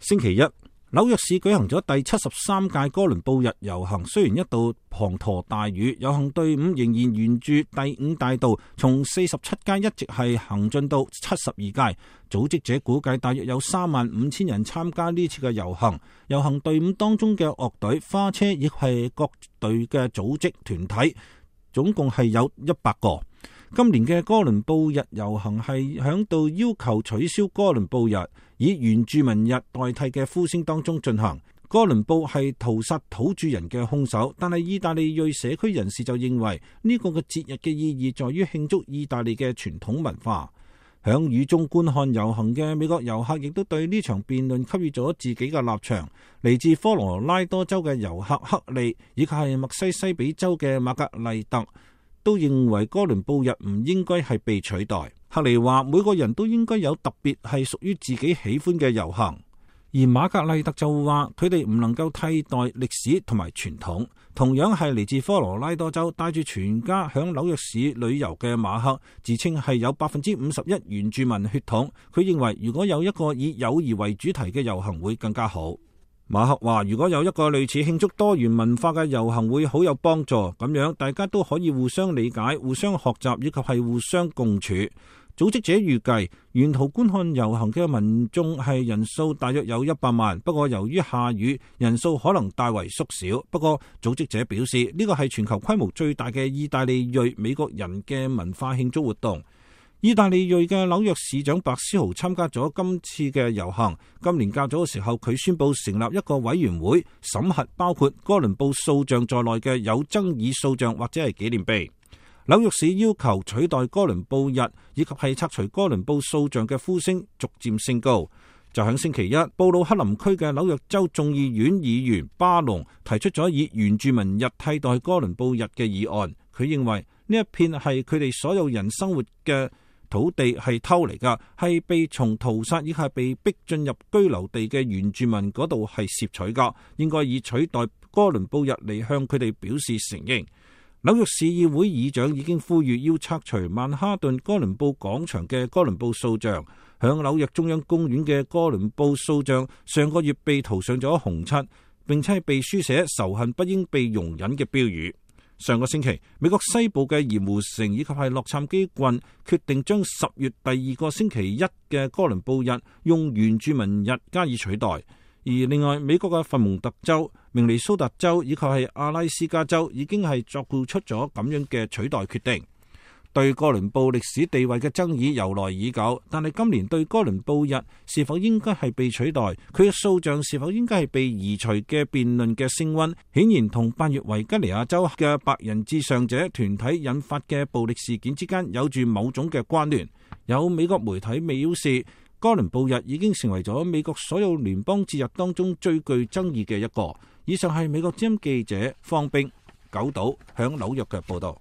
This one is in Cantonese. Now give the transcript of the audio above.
星期一，紐約市舉行咗第73屆哥倫布日遊行，雖然一度滂沱大雨，遊行隊伍仍然沿住第5大道從47街一直係行進到72街。組織者估計大約有35000人參加呢次嘅遊行。遊行隊伍當中嘅樂隊、花車亦係各隊嘅組織團體，總共係有100個。今年嘅哥倫布日遊行係響度要求取消哥倫布日，以原住民日代替嘅呼聲當中進行。哥倫布係屠殺土著人嘅兇手，但係意大利裔社區人士就認為呢個嘅節日嘅意義在於慶祝意大利嘅傳統文化。響雨中觀看遊行嘅美國遊客亦都對呢場辯論給予咗自己嘅立場。嚟自科羅拉多州嘅遊客克利以及係密西西比州嘅瑪格麗特都認為哥倫布日唔應該係被取代。克利話每個人都應該有特別係屬於自己喜歡嘅遊行，而瑪格麗特就話佢哋唔能夠替代歷史同埋傳統。同樣係嚟自科羅拉多州帶住全家響紐約市旅遊嘅馬克自稱係有51%原住民血統，佢認為如果有一個以友誼為主題嘅遊行會更加好。馬克話如果有一個類似慶祝多元文化嘅遊行會好有幫助，咁樣大家都可以互相理解、互相學習以及係互相共處。組織者預計沿途觀看遊行嘅民眾係人數大約有100萬，不過由於下雨，人數可能大為縮小。不過組織者表示呢個係全球規模最大嘅意大利裔美國人嘅文化慶祝活動。意大利裔嘅紐約市長白思豪參加咗今次嘅遊行。今年較早嘅時候，佢宣布成立一個委員會審核包括哥倫布塑像在內嘅有爭議塑像或者係紀念碑。紐約市要求取代哥倫布日以及係拆除哥倫布塑像嘅呼聲逐漸升高。就喺星期一，布魯克林區嘅紐約州眾議院議員巴隆提出咗以原住民日替代哥倫布日嘅議案。佢認為呢一片係佢哋所有人生活嘅土地係偷嚟㗎，係被從屠殺以及係被逼進入居留地嘅原住民嗰度係攝取㗎，應該以取代哥倫布日嚟向佢哋表示承認。紐約市議會議長已經呼籲要拆除曼哈頓哥倫布廣場嘅哥倫布塑像。響紐約中央公園嘅哥倫布塑像上個月被塗上咗紅漆，並且係被書寫仇恨不應被容忍嘅標語。上個星期，美國西部嘅鹽湖城以及係洛杉磯郡決定將10月第2個星期一嘅哥倫布日用原住民日加以取代。而另外，美國嘅佛蒙特州、明尼蘇達州以及係阿拉斯加州已經係作出咗咁樣嘅取代決定。對哥倫布歷史地位嘅爭議由來已久，但係今年對哥倫布日是否應該係被取代，佢嘅塑像是否應該係被移除嘅辯論嘅升溫，顯然同8月維吉尼亞州嘅白人至上者團體引發嘅暴力事件之間有住某種嘅關聯。有美國媒體表示，哥倫布日已經成為咗美國所有聯邦節日當中最具爭議嘅一個。以上係美國之音記者方冰九島響紐約嘅報道。